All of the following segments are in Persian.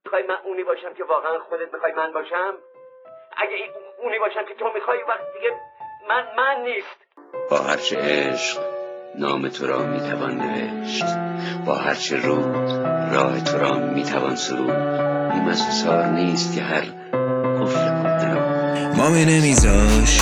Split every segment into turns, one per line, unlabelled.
میخوای من اونی باشم که واقعا خودت میخوای من باشم؟ اگه اونی باشم که تو میخوای وقت دیگه من نیست.
با هرچه عشق نام تو را میتوان نوشت، با هرچه رود راه تو را میتوان سرود. بیم از حصار نیست که هر قفل مرده را
مامی نمیذاش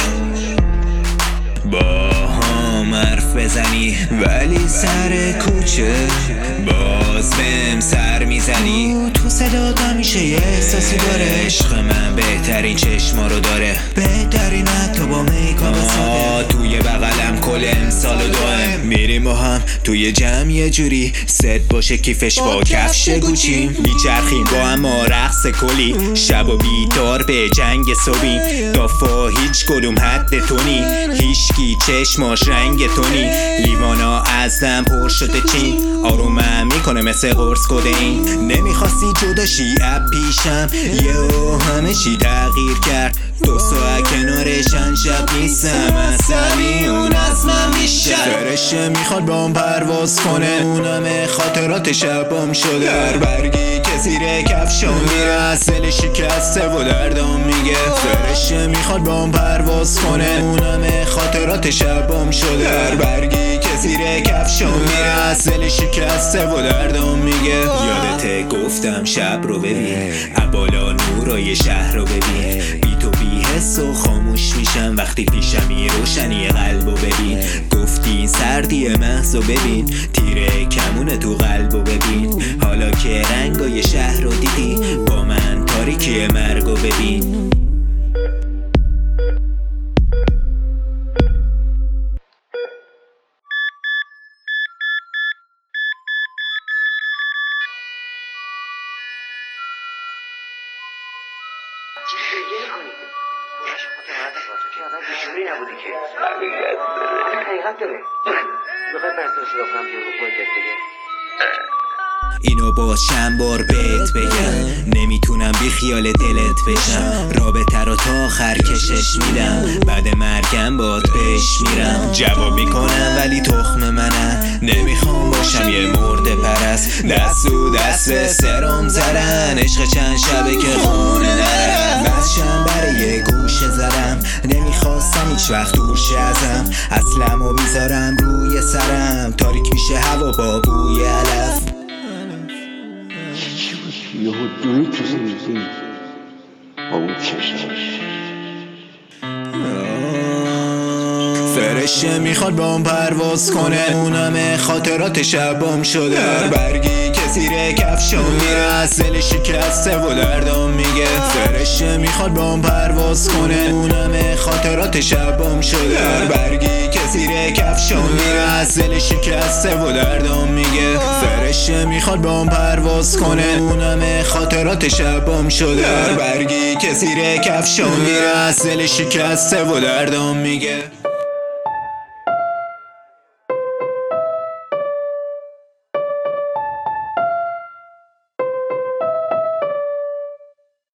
با هم حرف بزنی، ولی سر کوچه باز بهم سر میزنی. تو صدات همیشه یه احساسی داره، عشق من بهترین چشما رو داره، بهترین حتی با میکاپ ساده. توی بغلم کل امسال و دائم میریم با هم توی جمع یه جوری ست باشه کیفش با کفش گوچیم. میچرخیم با هم رقص کلی، شب و بیدار به جنگ صبحیم. دافا هیچ کدوم حد تونی، هیچکی چشماش رنگ تونی. لیوانا ازم پر شده چین، آرومم میکنه مثل قرص کدین. نمیخواستی جداشی اب پیشم، یهو همه چی تغییر کرد. 2 ساعت کنارشن شب نیستم، عصبی اون از من بیشتر. فرشه میخواد با هم پرواز کنه، اونم خاطرات شبام شده. در برگی که زیر کفشم میره، اصل شکسته و دردام میگه. فرشه میخواد با هم پرواز کنه، اونم خاطرات شبام شده. در برگی که زیر کفشم میره، اصل شکسته و دردام میگه. یادت گفتم شب رو ببین، بالا نورای شهر رو ببین. بی تو بی حس و خاموش میشم وقتی پیشمی، روشنی قلبو ببین. گفتی سردی محضو ببین، تیره کمونه تو قلبو ببین. حالا که رنگای شهر رو دیدی، با من تاریکی مرگو ببین.
چی گریه کنید؟ بورش خاطر هردک واسه که آدم بیشوری نبودی که. حقیقت داره. بخوای برسل صدا کنم که رو خودت بگه.
اینو باز چند بار بهت بگم، نمیتونم بی خیال دلت بشم. رابطه رو تا آخر کشش میدم، بعد مرگم باد پیش میرم. جواب میکنم ولی تخم منم، نمیخوام باشم یه مرده پرست. دست و دست به سرم زدن، عشق چند شبه که خونه نرم. بچم برای یه گوشه زدم، نمیخواستم هیچ وقت دوش ازم. اصلمو میذارم روی سرم، تاریک میشه هوا با بوی علف.
یهو دوید تو زندگی با اون چشمش.
فرشه میخواد با هم پرواز کنه، اونم خاطرات شبام شده. در برگی که زیر کفشم میره، اصل شکسته و دردام میگه. فرشه میخواد با هم پرواز کنه، اونم خاطرات شبام شده. در برگی که زیر کفشم میره، اصل شکسته و دردام میگه. فرشه میخواد با هم پرواز کنه، اونم خاطرات شبام شده. در برگی که زیر کفشم میره، اصل شکسته و دردام میگه.